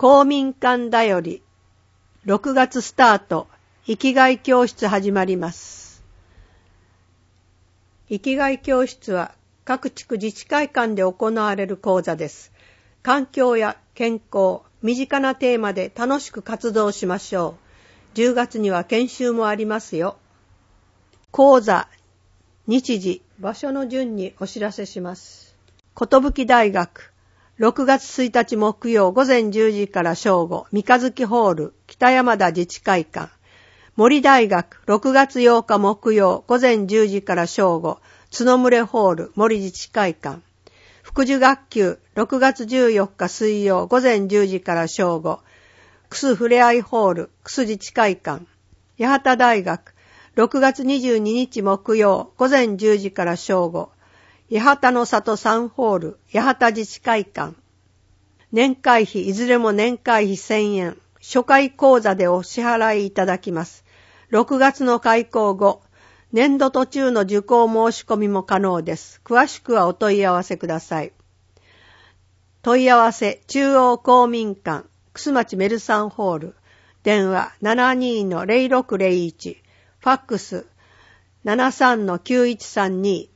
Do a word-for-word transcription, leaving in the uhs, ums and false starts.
公民館だよりろくがつスタート、生きがい教室始まります。生きがい教室は各地区自治会館で行われる講座です。環境や健康、身近なテーマで楽しく活動しましょう。じゅうがつには研修もありますよ。講座、日時、場所の順にお知らせします。寿大学、ろくがつついたち木曜午前じゅうじから正午、三日月ホール、北山田自治会館。森大学、ろくがつようか木曜午前じゅうじから正午、角群ホール、森自治会館。福寿学級、ろくがつじゅうよっか水曜午前じゅうじから正午、楠ふれあいホール、楠自治会館。八幡大学、ろくがつにじゅうににち木曜午前じゅうじから正午、八幡の里さんホール、八幡自治会館。年会費、いずれも年会費せんえん、初回講座でお支払いいただきます。ろくがつの開講後、年度途中の受講申し込みも可能です。詳しくはお問い合わせください。問い合わせ、中央公民館、楠町メルサンホール、電話 ななにーのぜろろくぜろいち、ファックス ななさんのきゅういちさんに、